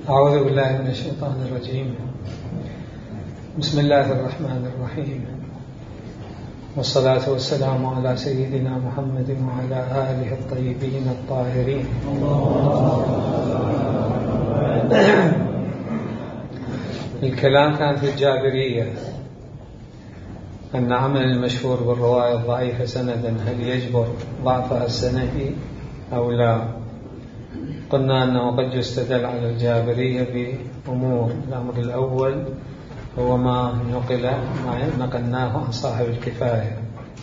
أعوذ بالله من الشيطان الرجيم. بسم الله الرحمن الرحيم، والصلاة والسلام على سيدنا محمد وعلى آله الطيبين الطاهرين. الكلام كان في الجابرية أن عمل المشهور بالرواية الضعيفة سندا هل يجبر ضعفها السندي أو لا؟ قلنا أنه قد يستدل على الجابرية بأمور. الأمر الأول هو ما نقلناه عن صاحب الكفاية،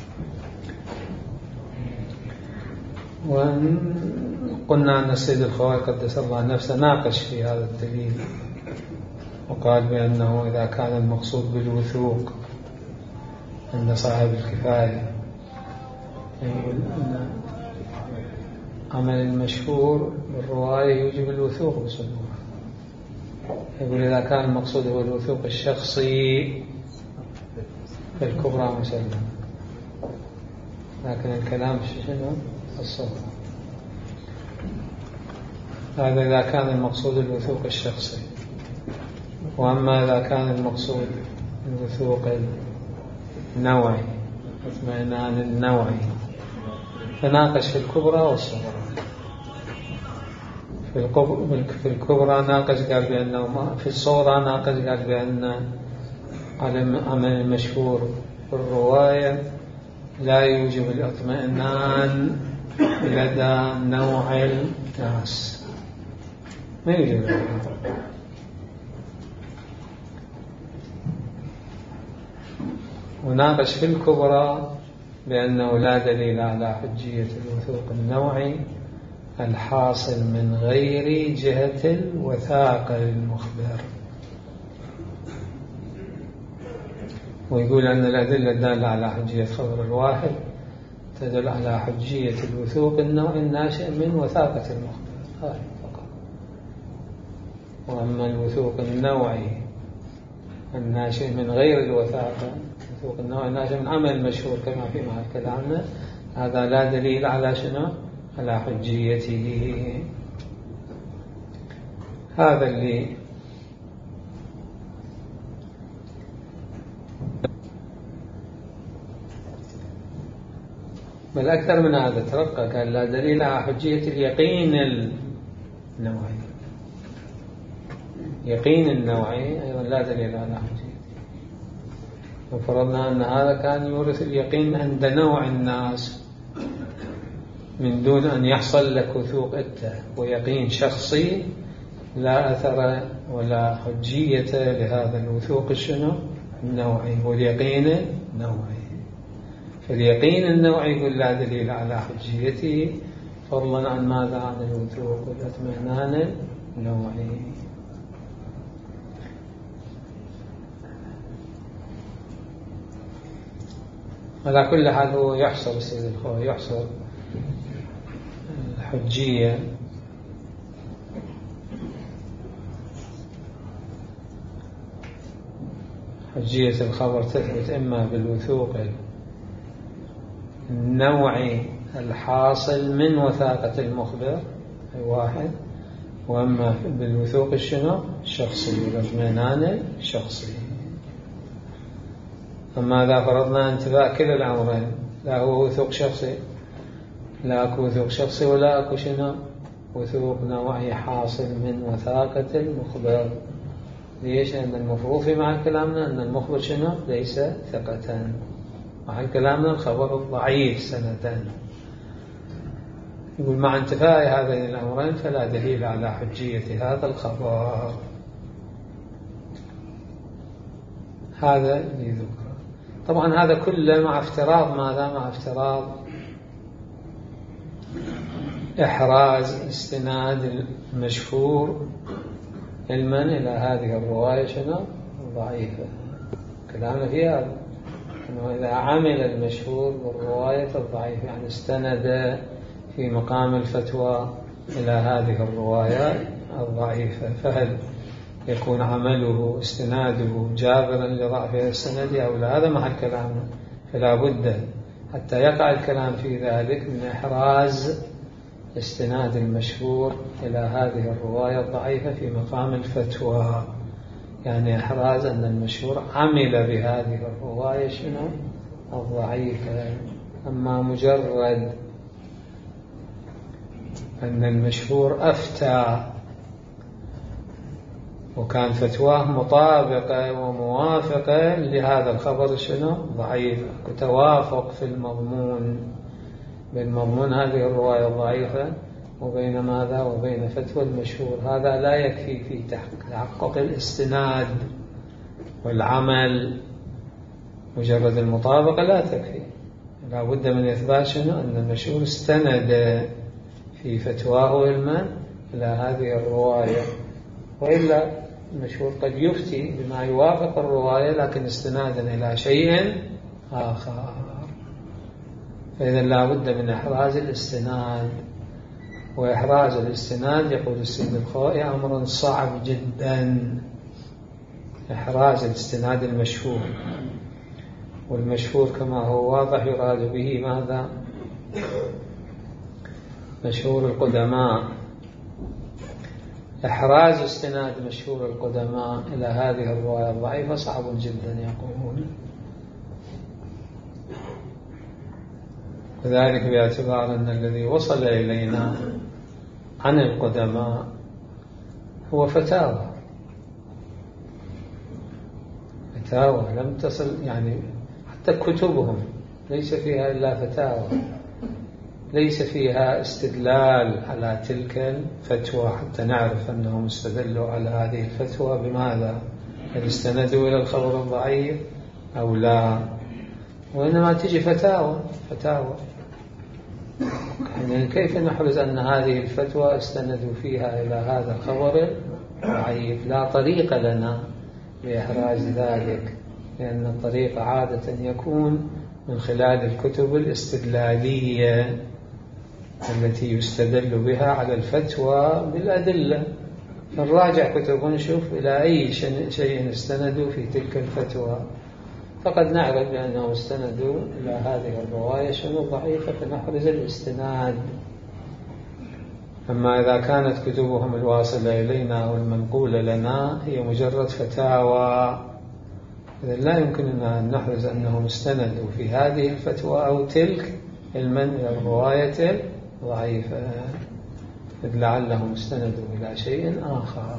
وقلنا أن السيد الخوئي قدس الله نفسه ناقش في هذا الدليل، وقال بأنه إذا كان المقصود بالوثوق أن صاحب الكفاية يقول أن عمل المشهور بالرواية يوجب الوثوق بصدورها. يقول إذا كان المقصود هو الوثوق الشخصي في الكبرى مسلم، لكن الكلام شنو؟ الصغرى. هذا إذا كان المقصود الوثوق الشخصي. وأما إذا كان المقصود الوثوق النوعي، اطمئنان النوعي، فناقش في الكبرى والصغرى. في الكبرى ناقش قال بأنه في الصغرى ناقش قال بأن عمل المشهور بالرواية لا يوجب الاطمئنان لدى نوع الناس، ما يوجب الاطمئنان. وناقش في الكبرى بأنه لا دليل على حجية الوثوق النوعي الحاصل من غير جهة الوثاقة للمخبر، ويقول أن الأدلة الدالة على حجية خبر الواحد تدل على حجية الوثوق النوعي الناشئ من وثاقة المخبر هذا فقط. وأما الوثوق النوعي الناشئ من غير الوثاقة، الوثوق النوعي الناشئ من عمل المشهور كما في مع كلامنا، هذا لا دليل على شنو؟ على حجيته. هذا اللي بل أكثر من هذا ترقى، قال لا دليل على حجية اليقين النوعي. يقين النوعي أيضا لا دليل على حجيته. وفرضنا أن هذا كان يورث اليقين عند نوع الناس من دون أن يحصل لك وثوق أنت ويقين شخصي، لا أثر ولا حجية لهذا الوثوق الشنو؟ النوعي واليقين النوعي. فاليقين النوعي يقول لا دليل على حجيته، فضلا عن ماذا؟ عن الوثوق والاطمئنان النوعي. على كل حال هو يحصر السيد الخوئي يحصر الحجية حجية الخبر تثبت إما بالوثوق النوعي الحاصل من وثاقة المخبر واحد، وأما بالوثوق الشنو؟ الشخصي والاطمئنان الشخصي. أما إذا فرضنا انتفاء كل الأمرين، لا هو وثوق شخصي، لا أكو وثوق شخصي ولا أكو شنو؟ وثوق نوعي حاصل من وثاقة المخبر. ليش؟ لأن المفروض في معنى كلامنا أن المخبر شنو؟ ليس ثقة. معنى كلامنا الخبر ضعيف سنة. يقول مع انتفاء هذين الأمرين فلا دليل على حجية هذا الخبر. هذا اللي ذكر. طبعا هذا كله مع افتراض ماذا؟ مع افتراض إحراز استناد المشهور علما إلى هذه الرواية شنو؟ ضعيفة. كلامنا في هذا أنه إذا عمل المشهور بالرواية الضعيفة، يعني استند في مقام الفتوى إلى هذه الرواية الضعيفة، فهل يكون عمله استناده جابرا لضعفها السند أو لا؟ هذا محل كلامنا. فلا بد حتى يقع الكلام في ذلك من إحراز استناد المشهور إلى هذه الرواية الضعيفة في مقام الفتوى، يعني إحراز أن المشهور عمل بهذه الرواية شنو الضعيفة. أما مجرد أن المشهور أفتى وكان فتواه مطابقة وموافقة لهذا الخبر شنو ضعيف، توافق في المضمون بين مضمون هذه الرواية الضعيفة وبين ماذا وبين فتوى المشهور، هذا لا يكفي في تحقق الاستناد والعمل. مجرد المطابقة لا تكفي، لا بد من إثبات شنو أن المشهور استند في فتواه علما إلى هذه الرواية، وإلا المشهور قد يفتي بما يوافق الرواية لكن استنادا إلى شيء آخر. فإذا لا بد من إحراز الاستناد، وإحراز الاستناد يقول السيد الخوئي أمر صعب جدا، إحراز الاستناد المشهور. والمشهور كما هو واضح يراد به ماذا؟ مشهور القدماء. إحراز استناد مشهور القدماء إلى هذه الرواية الضعيفة صعب جدا يقولون، وذلك باعتبار أن الذي وصل إلينا عن القدماء هو فتاوى لم تصل، يعني حتى كتبهم ليس فيها إلا فتاوى، ليس فيها استدلال على تلك الفتوى حتى نعرف أنهم استدلوا على هذه الفتوى بماذا، هل استندوا إلى الخبر الضعيف أو لا، وإنما تجي فتاوى. يعني كيف نحرز أن هذه الفتوى استندوا فيها إلى هذا الخبر الضعيف؟ لا طريق لنا لإحراز ذلك، لأن الطريق عادة يكون من خلال الكتب الاستدلالية التي يستدل بها على الفتوى بالأدلة. فنراجع كتب ونشوف إلى أي شيء استندوا في تلك الفتوى، فقد نعرف بأنه استندوا إلى هذه الرواية شنو ضعيفة فنحرز الاستناد. أما إذا كانت كتبهم الواصلة إلينا والمنقولة لنا هي مجرد فتاوى، إذا لا يمكننا أن نحرز أنهم استندوا في هذه الفتوى أو تلك علما إلى الرواية الضعيفة، إذ لعلهم استندوا إلى شيء آخر.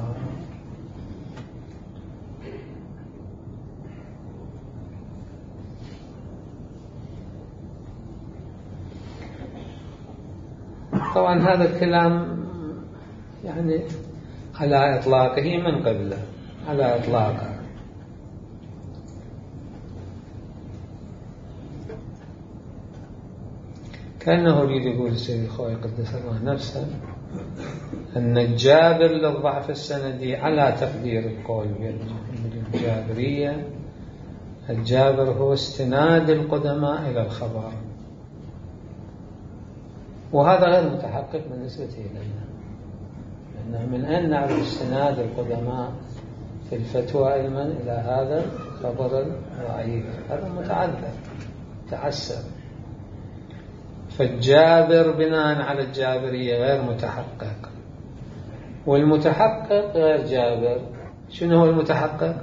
طبعا هذا الكلام يعني على إطلاقه من قبله، على إطلاقه، كأنه يريد يقول السيد الخوئي قدس الله نفسه أن الجابر للضعف السندي على تقدير القول بالجابرية، الجابر هو استناد القدماء إلى الخبر، وهذا غير متحقق بالنسبة إلينا، لأنه من أين نعرف استناد القدماء في الفتوى علما إلى هذا الخبر الضعيف؟ هذا متعذر تعسر. فالجابر بناء على الجابرية غير متحقق، والمتحقق غير جابر. شنو هو المتحقق؟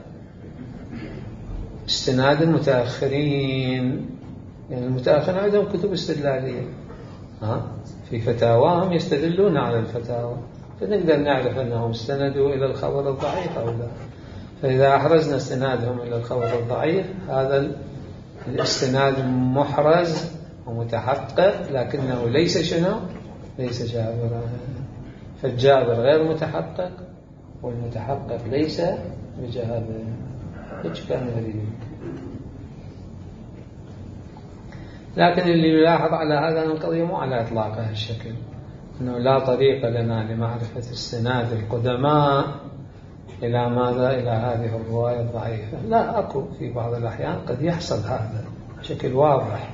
استناد المتأخرين، يعني المتأخرين عندهم كتب استدلالية في فتاواهم يستدلون على الفتاوى، فنقدر نعرف أنهم استندوا إلى الخبر الضعيف أو لا. فإذا أحرزنا استنادهم إلى الخبر الضعيف هذا الاستناد محرز ومتحقق، لكنه ليس شنو؟ ليس جابرا. فالجابر غير متحقق والمتحقق ليس بجابر. ايش كان يريد؟ لكن اللي يلاحظ على هذا القضية مو على إطلاقها الشكل، أنه لا طريق لنا لمعرفة استناد القدماء إلى ماذا؟ إلى هذه الرواية الضعيفة. لا، أكو في بعض الأحيان قد يحصل هذا بشكل واضح.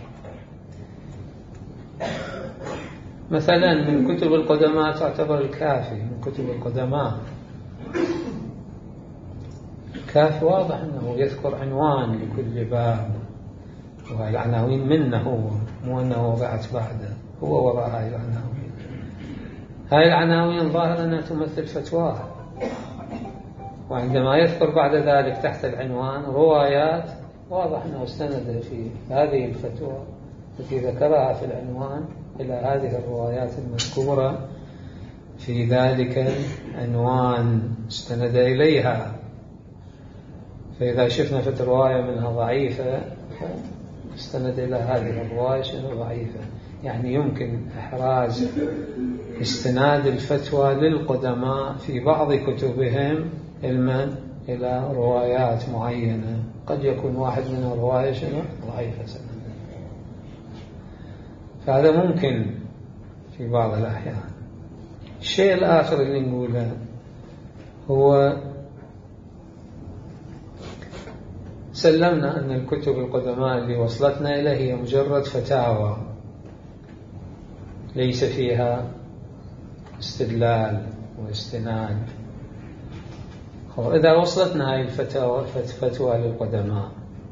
مثلا من كتب القدماء تعتبر الكافي من كتب القدماء. الكافي واضح أنه يذكر عنوان لكل باب، والعناوين منه هو، مو أنه وضعت بعده، هو وضع هاي العناوين. هذه العناوين ظاهر أنها تمثل فتواه. وعندما يذكر بعد ذلك تحت العنوان روايات، واضح أنه استند في هذه الفتوى التي ذكرها في العنوان إلى هذه الروايات المذكورة في ذلك العنوان، استند إليها. فإذا شفنا في رواية منها ضعيفة استند إلى هذه الرواية شنو ضعيفة. يعني يمكن إحراز استناد الفتوى للقدماء في بعض كتبهم علما إلى روايات معينة، قد يكون واحد من الرواية شنو ضعيفة سنة. فهذا ممكن في بعض الأحيان. الشيء الآخر اللي نقوله هو سلمنا أن الكتب القدماء اللي وصلتنا إليه هي مجرد فتاوى ليس فيها استدلال واستناد. إذا وصلتنا هذه الفتوى للقدماء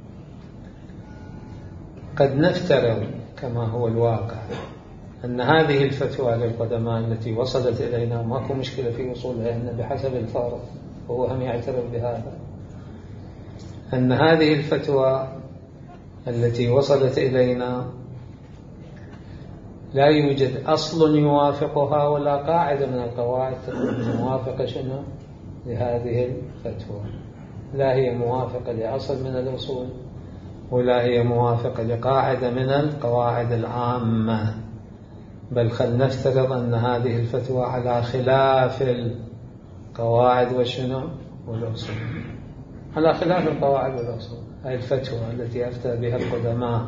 قد نفترض كما هو الواقع أن هذه الفتوى للقدماء التي وصلت إلينا ماكو مشكلة في وصولها، إن بحسب الفرض وهو هم يعترف بهذا، أن هذه الفتوى التي وصلت إلينا لا يوجد أصل يوافقها ولا قاعدة من القواعد تكون موافقة شنو لهذه الفتوى. لا هي موافقة لأصل من الأصول ولا هي موافقة لقاعدة من القواعد العامة، بل خل نفترض أن هذه الفتوى على خلاف القواعد وشنو والأصول، على خلاف القواعد والأصول. هذه الفتوى التي أفتى بها القدماء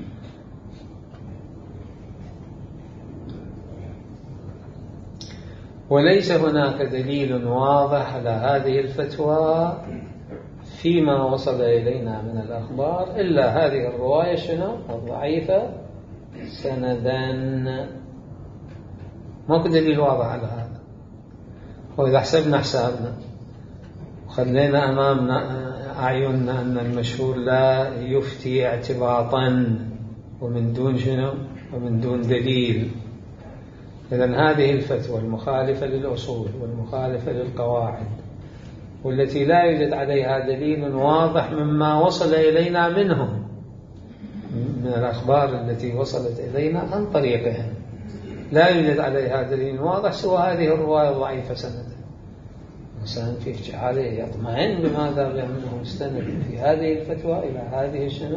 وليس هناك دليل واضح على هذه الفتوى فيما وصل إلينا من الأخبار إلا هذه الرواية شنو الضعيفة سندا. ماكو دليل واضح على هذا. وإذا حسابنا وخلينا أمامنا أعيننا أن المشهور لا يفتي اعتباطا ومن دون شنو ومن دون دليل، إذن هذه الفتوى المخالفة للأصول والمخالفة للقواعد والتي لا يوجد عليها دليل واضح مما وصل إلينا منهم من الأخبار التي وصلت إلينا عن طريقهم، لا يوجد عليها دليل واضح سوى هذه الرواية الضعيفة سندا. الإنسان في عليه يطمئن بماذا لأنه مستند في هذه الفتوى إلى هذه الشنو.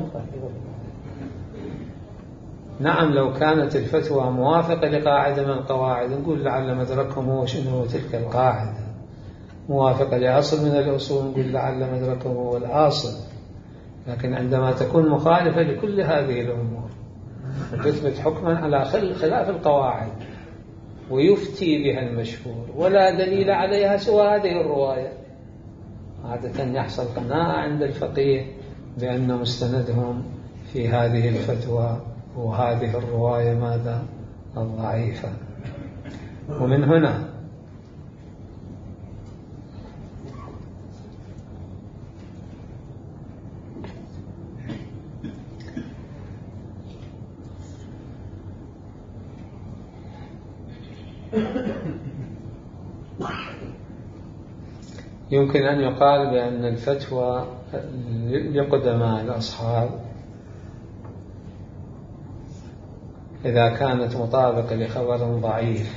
نعم لو كانت الفتوى موافقة لقاعدة من القواعد نقول لعل مدركهم هو شنو تلك القاعدة، موافقة لأصل من الأصول نقول لعل مدركهم هو الأصل. لكن عندما تكون مخالفة لكل هذه الأمور وتثبت حكما على خلاف القواعد ويفتي بها المشهور ولا دليل عليها سوى هذه الرواية، عادة يحصل قناعة عند الفقيه بأن مستندهم في هذه الفتوى وهذه الرواية ماذا الضعيفة. ومن هنا يمكن أن يقال بأن الفتوى لقدماء الأصحاب إذا كانت مطابقة لخبر ضعيف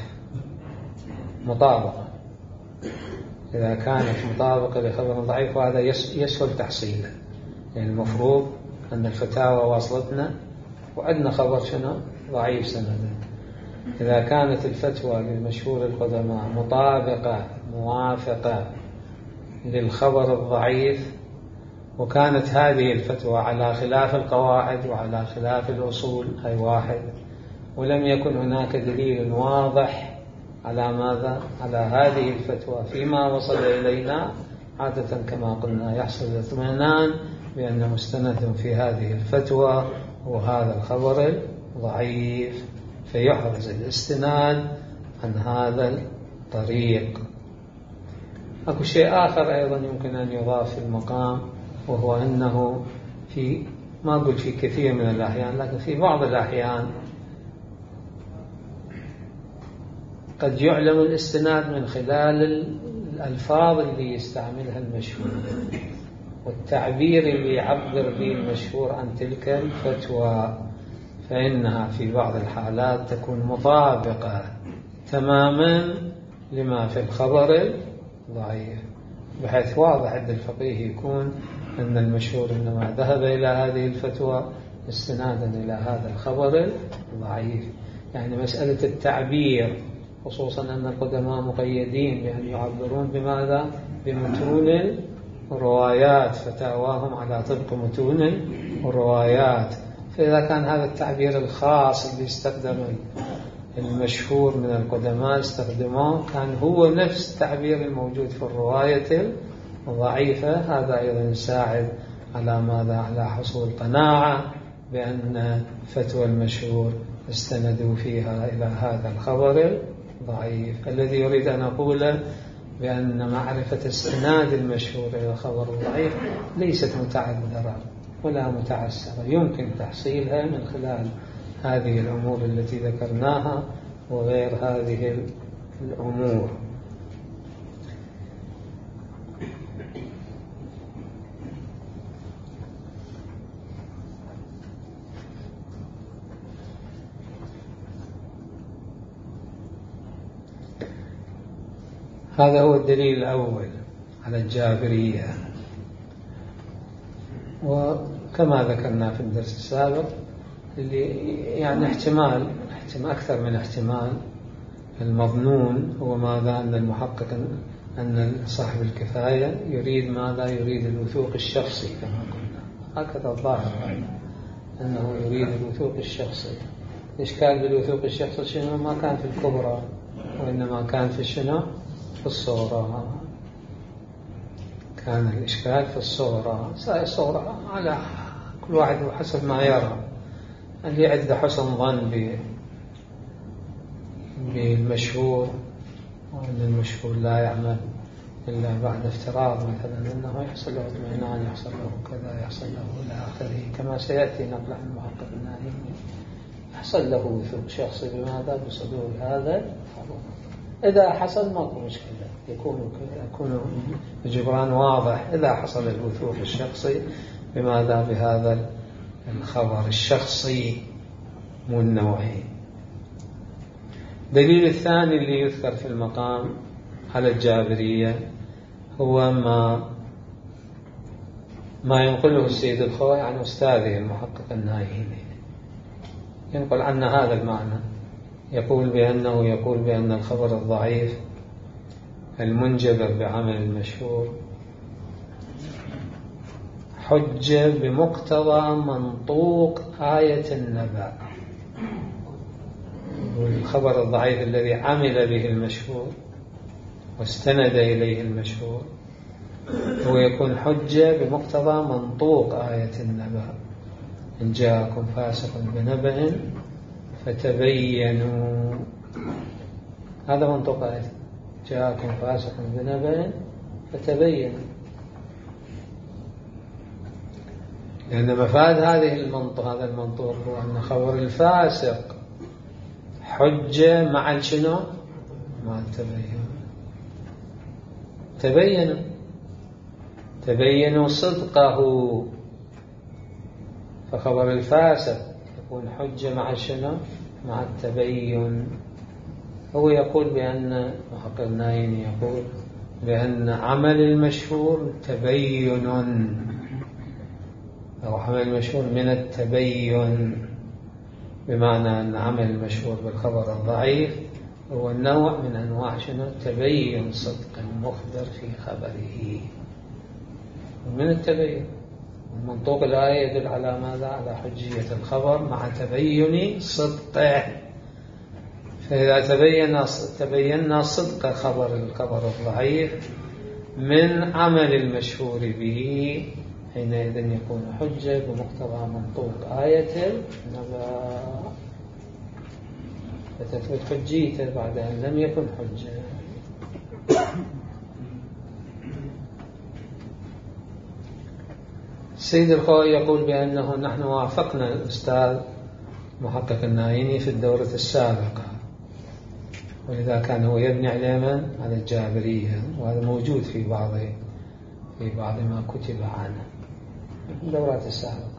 إذا كانت مطابقة لخبر ضعيف وهذا يسهل تحصيله. يعني المفروض أن الفتاوى واصلتنا وعندنا خبر شنو ضعيف سندا. إذا كانت الفتوى لمشهور القدماء مطابقة موافقة للخبر الضعيف وكانت هذه الفتوى على خلاف القواعد وعلى خلاف الأصول أي واحد، ولم يكن هناك دليل واضح على ماذا على هذه الفتوى فيما وصل إلينا، عادة كما قلنا يحصل الاطمئنان بأن مستند في هذه الفتوى وهذا الخبر الضعيف، فيحرز الاستناد عن هذا الطريق. أكو شيء آخر أيضا يمكن أن يضاف في المقام، وهو أنه ما أقول في كثير من الأحيان لكن في بعض الأحيان قد يعلم الاستناد من خلال الألفاظ اللي يستعملها المشهور والتعبير اللي يعبر به المشهور عن تلك الفتوى، فإنها في بعض الحالات تكون مطابقة تماما لما في الخبر الضعيف، بحيث واضح عند الفقيه يكون أن المشهور إنما ذهب إلى هذه الفتوى استنادا إلى هذا الخبر الضعيف. يعني مسألة التعبير، خصوصا أن القدماء مقيدين بأن يعبرون بماذا؟ بمتون الروايات، فتاواهم على طبق متون الروايات. فإذا كان هذا التعبير الخاص اللي استخدم المشهور من القدماء استخدموه كان هو نفس التعبير الموجود في الرواية الضعيفة، هذا أيضا يساعد على ماذا؟ على حصول قناعة بأن فتوى المشهور استندوا فيها إلى هذا الخبر الضعيف. الذي يريد أن أقول بأن معرفة استناد المشهور إلى الخبر الضعيف ليست متعذرة ولا متعسرة، يمكن تحصيلها من خلال هذه الأمور التي ذكرناها وغير هذه الأمور. هذا هو الدليل الأول على الجابرية. وكما ذكرنا في الدرس السابق اللي يعني احتمال أكثر من احتمال المظنون هو ماذا؟ أن المحقق أن صاحب الكفاية يريد ماذا؟ يريد الوثوق الشخصي كما قلنا، هكذا الظاهر أنه يريد الوثوق الشخصي. الإشكال بالوثوق الشخصي شنو؟ ما كان في الكبرى وإنما كان في شنو؟ في الصورة. كان الإشكال في الصورة. الصورة على كل واحد حسب ما يرى، اللي عنده حسن ظن بالمشهور وأن المشهور لا يعمل إلا بعد افتراض مثلا أنه يحصل له اطمئنان، يحصل له كذا، يحصل له إلى آخره، كما سيأتي نقل عن المحقق الناهي، يحصل له وثوق شخصي بماذا؟ بصدور هذا الخبر. إذا حصل ماكو مشكلة، يكون الجبران واضح إذا حصل الوثوق الشخصي بماذا؟ بهذا الخبر الشخصي مو النوعي. دليل الثاني اللي يذكر في المقام على الجابرية هو ما ينقله السيد الخوئي عن أستاذه المحقق الناهيني، ينقل عنا هذا المعنى، يقول بأن الخبر الضعيف المنجبر بعمل المشهور حجة بمقتضى منطوق آية النبأ. والخبر الضعيف الذي عمل به المشهور واستند إليه المشهور هو يكون حجة بمقتضى منطوق آية النبأ. إن جاءكم فاسق بنبأ فتبينوا، هذا منطوق آية. جاءكم فاسق بنبأ فتبينوا، لأن مفاد هذا المنطوق هو أن خبر الفاسق حجة مع شنو؟ مع التبين. تبينوا صدقه، فخبر الفاسق يكون حجة مع شنو؟ مع التبين. هو يقول بأن محقق الناهيني يقول بأن عمل المشهور تبين، أو عمل المشهور من التبين، بمعنى أن عمل المشهور بالخبر الضعيف هو النوع من أنواع شنو؟ تبين صدق المخبر في خبره من التبين. منطوق الآية يدل على ماذا؟ على حجية الخبر مع تبين صدقه. فإذا تبينا صدق الخبر الضعيف من عمل المشهور به، حينئذ يكون حجة بمقتضى منطوق آية النبأ، فتثبت حجيته بعد أن لم يكن حجة. السيد الخوئي يقول بأنه نحن وافقنا الأستاذ محقق الناهيني في الدورة السابقة، ولذا كان هو يبني على من؟ على الجابرية، وهذا موجود في بعض ما كتب عنه في الدورات السابقة.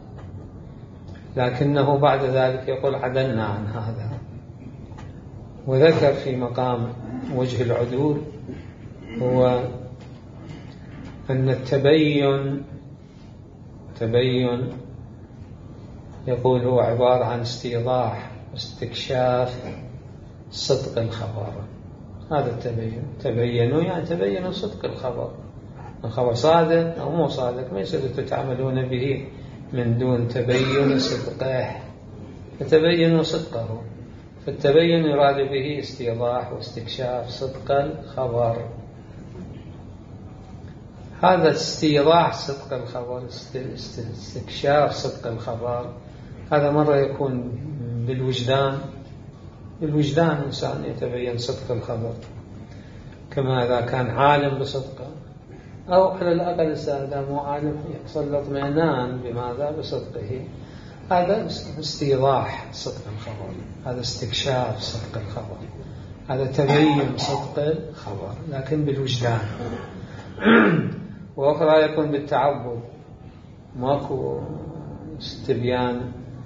لكنه بعد ذلك يقول عدلنا عن هذا، وذكر في مقام وجه العدول هو أن التبين يقول هو عبارة عن استيضاح واستكشاف صدق الخبر. هذا التبين، تبينوا يعني تبينوا صدق الخبر صادق أو مو صادق، ما يصير تتعاملون به من دون تبين صدقه، فتبينوا صدقه. فالتبين يراد به استيضاح واستكشاف صدق الخبر. هذا استيضاح صدق الخبر، استكشاف صدق الخبر، هذا مرة يكون بالوجدان إنسان يتبين صدق الخبر، كما إذا كان عالم بصدقه، أو على الأقل إذا مو عالم يحصل له اطمئنان بماذا؟ بصدقه. هذا استيضاح صدق الخبر، هذا استكشاف صدق الخبر، هذا تبين صدق الخبر لكن بالوجدان. وأخرى يكون بالتعبد، ماكو استبيان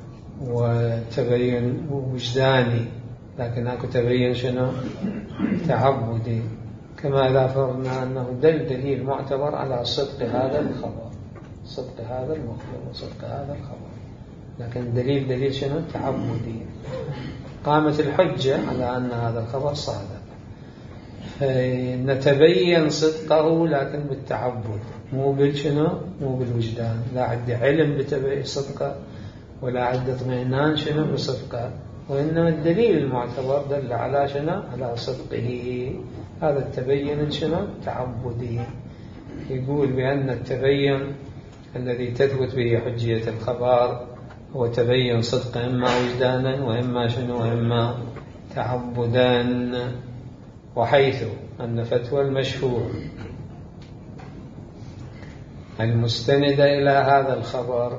وتبين وجداني، لكن اكو تبين شنو؟ تعبدي، كما إذا فرضنا أنه دليل معتبر على صدق هذا الخبر، صدق هذا المخبر وصدق هذا الخبر، لكن دليل شنو؟ تعبدي. قامت الحجة على أن هذا الخبر صادق، فنتبين صدقه لكن بالتعبد، مو بالشنو؟ مو بالوجدان. لا عندي علم بتبين صدقه ولا عندي اطمئنان شنو؟ بصدقه، وإنما الدليل المعتبر دل على شنو؟ على صدقه. هذا التبين شنو؟ تعبدي. يقول بأن التبين الذي تثبت به حجية الخبر هو تبين صدق إما وجدانا وإما شنو؟ وإما تعبدا. وحيث أن فتوى المشهور المستندة إلى هذا الخبر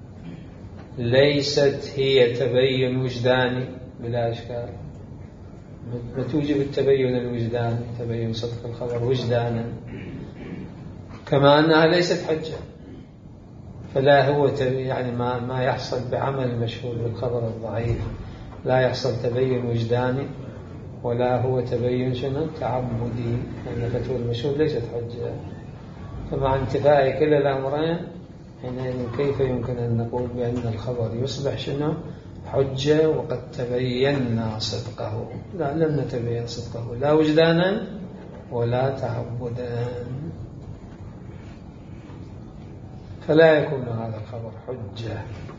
ليست هي تبين وجداني بلا إشكال، وتوجب التبين الوجداني، تبين صدق الخبر وجدانا، كما أنها ليست حجة، فلا هو يعني ما يحصل بعمل المشهور بالخبر الضعيف لا يحصل تبين وجداني ولا هو تبين شنو؟ تعبدي، لأن فتوى المشهور ليست حجة. فمع انتفاء كلا الأمرين حينئذ كيف يمكن أن نقول بأن الخبر يصبح شنو؟ حجة وقد تبينا صدقه؟ لا، لم نتبين صدقه لا وجدانا ولا تعبدا، فلا يكون هذا الخبر حجة.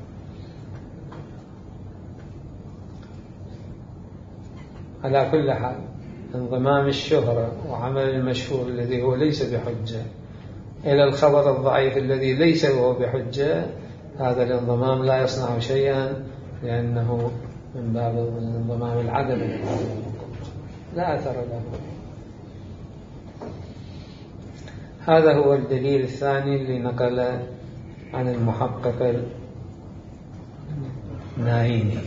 على كل حال انضمام الشهرة وعمل المشهور الذي هو ليس بحجة إلى الخبر الضعيف الذي ليس هو بحجة، هذا الانضمام لا يصنع شيئا، لأنه من باب انضمام العدم لا أثر له. هذا هو الدليل الثاني اللي نقل عن المحقق النايني.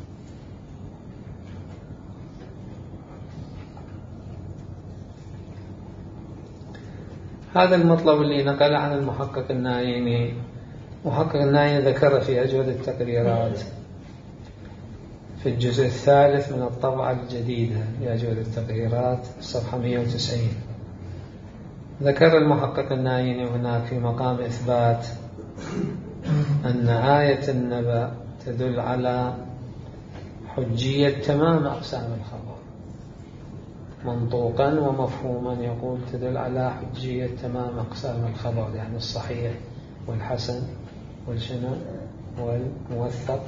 هذا المطلب اللي نقل عن المحقق النايني، محقق النايني ذكر في أجود التقريرات في الجزء الثالث من الطبعة الجديدة لأجود التقريرات صفحة 190. ذكر المحقق النايني هناك في مقام إثبات أن آية النبأ تدل على حجية تمام أقسام الخبر، منطوقا ومفهوما يقول تدل على حجية تمام أقسام الخبر، يعني الصحيح والحسن والشنو والموثق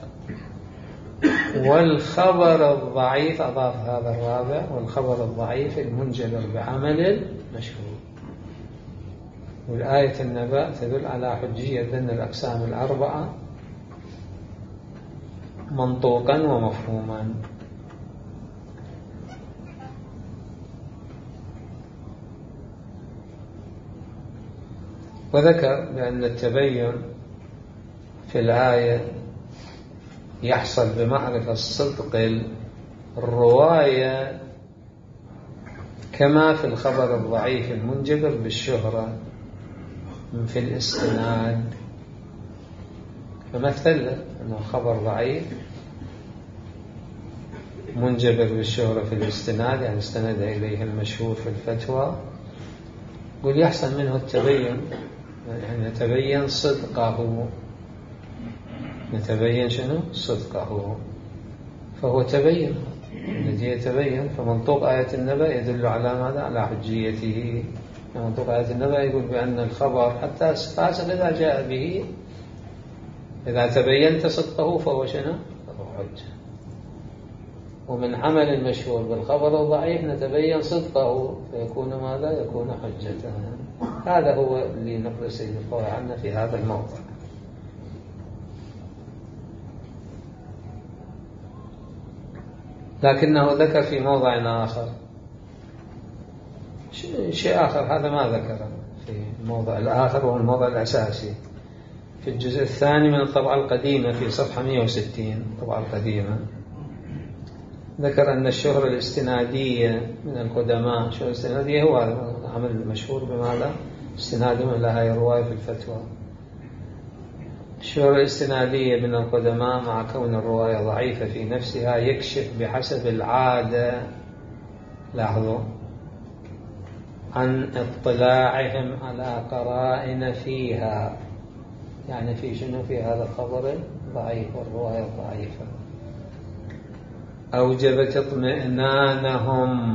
والخبر الضعيف، أضاف هذا الرابع، والخبر الضعيف المنجبر بعمل المشهور. والآية النبأ تدل على حجية ذن الأقسام الأربعة منطوقا ومفهوما. وذكر بأن التبين في الآية يحصل بمعرفة صدق الرواية كما في الخبر الضعيف المنجبر بالشهرة في الاستناد. فمثل أنه خبر ضعيف منجبر بالشهرة في الاستناد، يعني استند إليه المشهور في الفتوى، يقول يحصل منه التبين، يعني نتبين صدقه، نتبين شنو؟ صدقه. فهو تبين، الذي يتبين. فمنطوق آية النبأ يدل على ماذا؟ على حجيته. منطوق آية النبأ يقول بأن الخبر حتى الفاسق إذا جاء به إذا تبينت صدقه فهو شنو؟ فهو حجة. ومن عمل المشهور بالخبر الضعيف نتبين صدقه فيكون ماذا؟ يكون حجة. هذا هو اللي نقل السيد الخوئي عنا في هذا الموضع. لكنه ذكر في موضع آخر شيء آخر، هذا ما ذكره في الموضع الآخر، وهو الموضع الأساسي في الجزء الثاني من الطبعة القديمة في صفحة 160. الطبعة القديمة ذكر أن الشهرة الاستنادية من القدماء، الشهرة الاستنادية هو العمل المشهور بماذا؟ استنادهم إلى هذه الرواية في الفتوى. الشهرة الاستنادية من القدماء مع كون الرواية ضعيفة في نفسها يكشف بحسب العادة، لاحظوا، عن اطلاعهم على قرائن فيها، يعني في شنو؟ في هذا الخبر الضعيف والرواية الضعيفة، أوجبت اطمئنانهم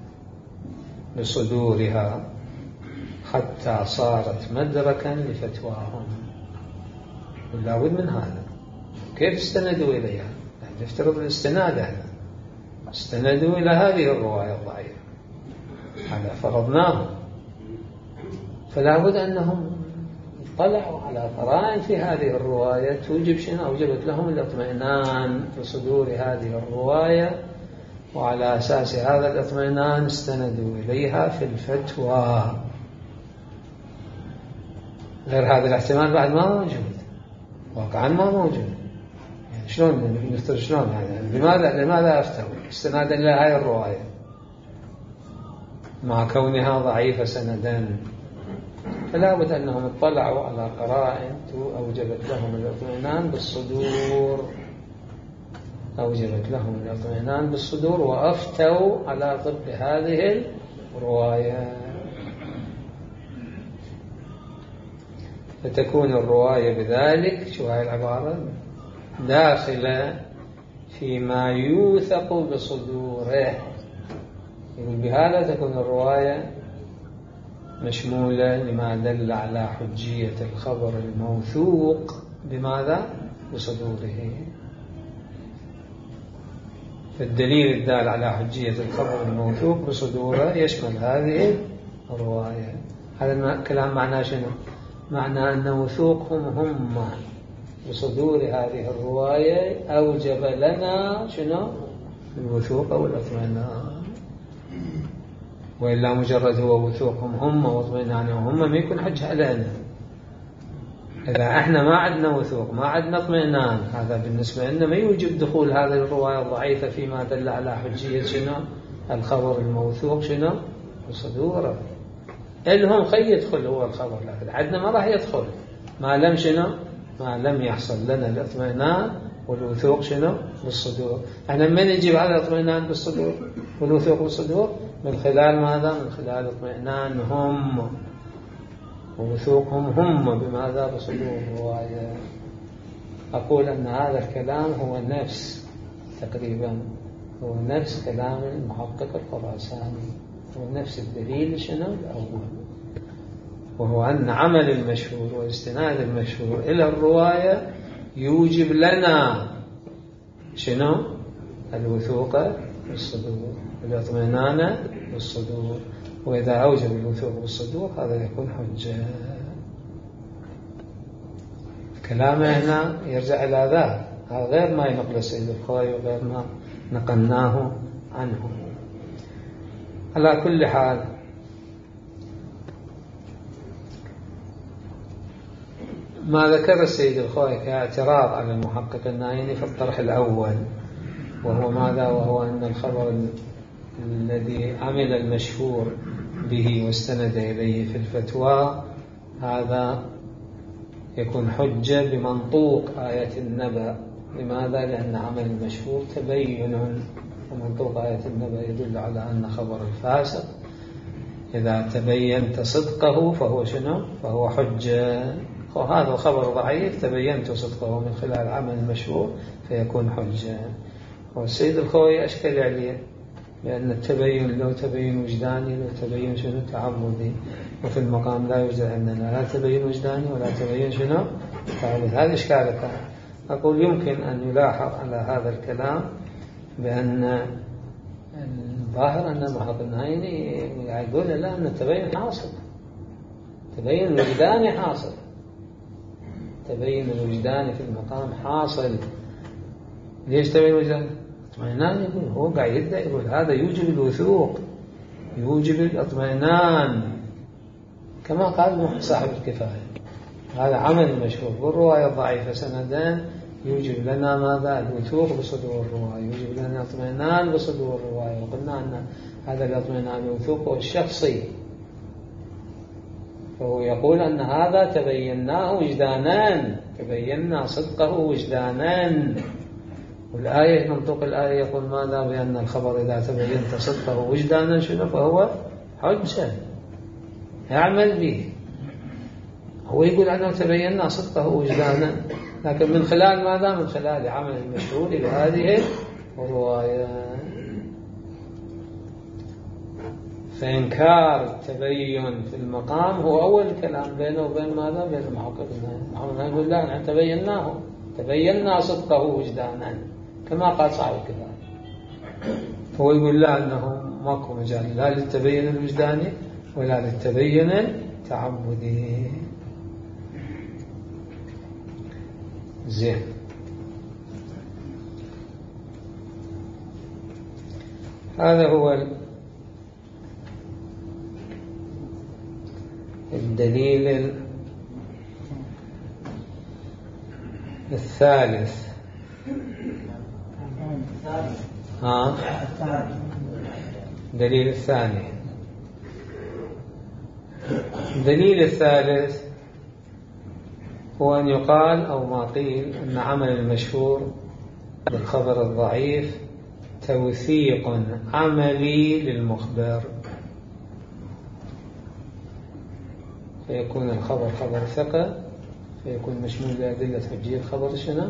بصدورها حتى صارت مدركا لفتواهم. لا بد من هذا. كيف استندوا إليها؟ يعني نفترض الاستناد، هذا استندوا إلى هذه الرواية الضعيفة، هذا فرضناه، فلا بد أنهم اطلعوا على قرائن في هذه الرواية توجب شنو؟ أوجبت لهم الاطمئنان في صدور هذه الرواية، وعلى أساس هذا الاطمئنان استندوا إليها في الفتوى. غير هذا الاحتمال بعد ما موجود، واقعا ما موجود. يعني شلون نفترض؟ شلون يعني لماذا أفتوا استنادا إلى هذه الرواية مع كونها ضعيفة سندا؟ فلا بد أنهم اطلعوا على قرائن أوجبت لهم الاطمئنان بالصدور، أوجبت لهم الاطمئنان بالصدور، وأفتوا على طب هذه الرواية، فتكون الرواية بذلك، شو هاي العبارة؟ داخلة فيما يوثق بصدوره. يقول بهذا تكون الرواية مشمولة لما دل على حجية الخبر الموثوق بماذا؟ بصدوره. فالدليل الدال على حجية الخبر الموثوق بصدوره يشمل هذه الرواية. هذا الكلام معناه شنو؟ معناه أن وثوقهم هم بصدور هذه الرواية أوجب لنا شنو؟ الوثوق أو الاطمئنان. وإلا مجرد هو وثوقهم هم واطمئنانهم هم ما يكون حجة لنا. إذا احنا ما عندنا وثوق، ما عندنا اطمئنان، هذا بالنسبة لنا ما يوجب دخول هذه الرواية الضعيفة فيما دل على حجية شنو؟ الخبر الموثوق شنو؟ بصدوره. إلهم خي يدخل هو الخبر، لكن عندنا ما راح يدخل ما لم شنو؟ ما لم يحصل لنا الاطمئنان والوثوق شنو؟ بالصدور. احنا من نجيب على الاطمئنان بالصدور والوثوق بالصدور؟ من خلال ماذا؟ من خلال اطمئنانهم ووثوقهم هم بماذا؟ بصدور الرواية. أقول أن هذا الكلام هو نفس تقريبا هو نفس كلام المحقق الخراساني، هو نفس الدليل شنو؟ الأول، وهو أن عمل المشهور واستناد المشهور إلى الرواية يوجب لنا شنو؟ الوثوق بالصدور، الاطمئنان بالصدور. وإذا أوجب الوثوق بالصدور هذا يكون حجة. كلامه هنا يرجع إلى ذا، هذا غير ما ينقل السيد الخوئي وغير ما نقلناه عنه. على كل حال ما ذكر السيد الخوئي كاعتراض على المحقق النايني في الطرح الأول، وهو ماذا؟ وهو أن الخبر الذي عمل المشهور به واستند إليه في الفتوى هذا يكون حجة بمنطوق آية النبأ. لماذا؟ لأن عمل المشهور تبين، ومنطوق آية النبأ يدل على أن خبر الفاسق إذا تبينت صدقه فهو شنو؟ فهو حجة. وهذا الخبر ضعيف تبينت صدقه من خلال عمل المشهور فيكون حجة. والسيد الخوي أشكل عليه لأن التبين له تبين وجداني، له تبين شنو؟ تعبدي، وفي المقام لا يوجد عندنا لا تبين وجداني ولا تبين شنو؟ تعبدي. هذا إشكالك. أقول يمكن أن يلاحظ على هذا الكلام بأن الظاهر أن محق النهيني يقول لا أن التبين حاصل، تبين الوجداني حاصل، تبين الوجداني في المقام حاصل. ليش تبين الوجداني؟ اطمئنان. يقول هو قاعد يدعي يقول هذا يوجب الوثوق، يوجب الاطمئنان، كما قال صاحب الكفاية. هذا عمل مشهور بالرواية الضعيفة سندان يوجب لنا ماذا؟ الوثوق بصدور الرواية، يوجب لنا اطمئنان بصدور الرواية. وقلنا أن هذا الاطمئنان الوثوق هو الشخصي، فهو يقول أن هذا تبيناه وجدانا، تبينا صدقه وجدانا. والآية منطوق الآية يقول ماذا؟ بأن الخبر إذا تبينت صدقه وجدانا شنو؟ فهو حجة يعمل به. هو يقول أنه تبيننا صدقه وجدانا، لكن من خلال ماذا؟ من خلال عمل المشهور بهذه الرواية. فإنكار التبين في المقام هو أول كلام بينه وبين ماذا؟ بين المحققين. يقول لا نحن تبيناه، تبينا صدقه وجدانا كما قال صاحب الكفاية. هو يقول لا أنه ماكو مجال لا للتبين الوجداني ولا للتبين التعبدي. زين. هذا هو الدليل الثالث. دليل الثاني. الدليل الثالث هو أن يقال أو ما قيل أن عمل المشهور بالخبر الضعيف توثيق عملي للمخبر، فيكون الخبر خبر ثقة، فيكون مشمول لأدلة حجية خبر شنو؟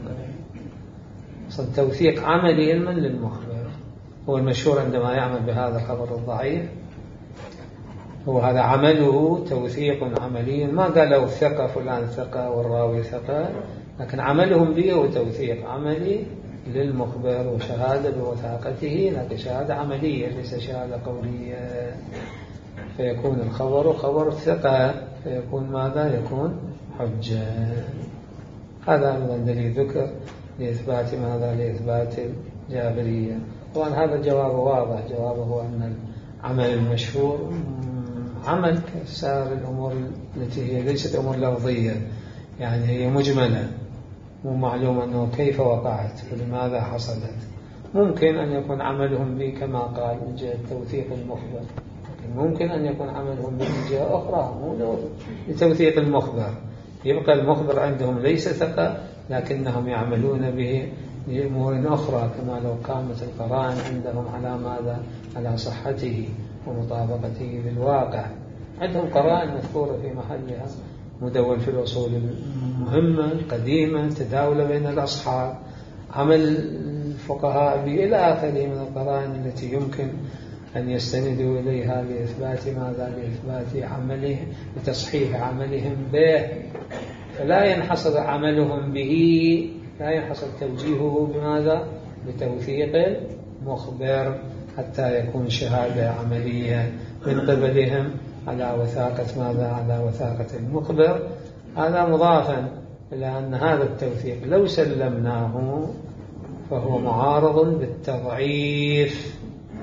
ثقة. توثيق عملي علما للمخبر هو المشهور عندما يعمل بهذا الخبر الضعيف، هو هذا عمله توثيق عملي. ما قالوا ثقة فلان ثقة والراوي ثقة، لكن عملهم به هو توثيق عملي للمخبر وشهادة بوثاقته، لكن شهادة عملية ليس شهادة قولية. فيكون الخبر خبر ثقة، فيكون ماذا؟ يكون حجة. هذا أيضا دليل ذكر لإثبات ماذا؟ لإثبات الجابرية. طبعا هذا الجواب واضح، جوابه هو أن العمل المشهور عمل كسائر الأمور التي هي ليست أمور لفظية، يعني هي مجملة، مو معلوم أنه كيف وقعت ولماذا حصلت. ممكن أن يكون عملهم به كما قال من جهة توثيق المخبر، لكن ممكن أن يكون عملهم به من جهة أخرى مو لتوثيق المخبر. يبقى المخبر عندهم ليس ثقة، لكنهم يعملون به لأمور أخرى، كما لو كانت القرائن عندهم على ماذا؟ على صحته ومطابقته للواقع. عندهم قرائن مذكورة في محلها، مدون في الأصول المهمة القديمة، تداول بين الأصحاب، عمل الفقهاء به إلى آخره من القرائن التي يمكن أن يستندوا إليها لإثبات ماذا؟ لإثبات عمله، لتصحيح عملهم به. فلا ينحصر عملهم به، لا ينحصر توجيهه بماذا؟ بتوثيق المخبر، حتى يكون شهادة عملية من قبلهم على وثاقة ماذا؟ على وثاقة المخبر. هذا مضافا إلى أن هذا التوثيق لو سلمناه فهو معارض بالتضعيف.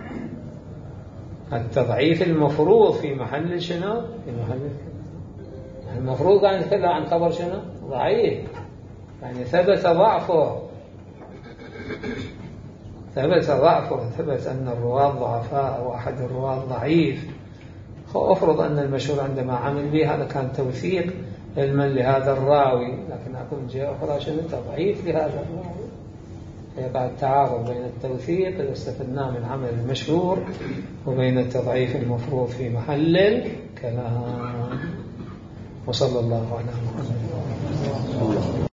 التضعيف المفروض في محل شنو؟ في محل المفروض أن نتكلم عن خبر شنو؟ ضعيف، يعني ثبت ضعفه. ثبت ضعفه وثبت أن الرواة ضعفاء أو أحد الرواة ضعيف، أفرض أن المشهور عندما عمل به هذا كان توثيق علما لهذا الراوي، لكن أكون جاء أخرى شنو تضعيف لهذا الراوي، فيقع التعارض بين التوثيق إذا استفدناه من عمل المشهور وبين التضعيف المفروض في محل الكلام. وصلى الله على محمد.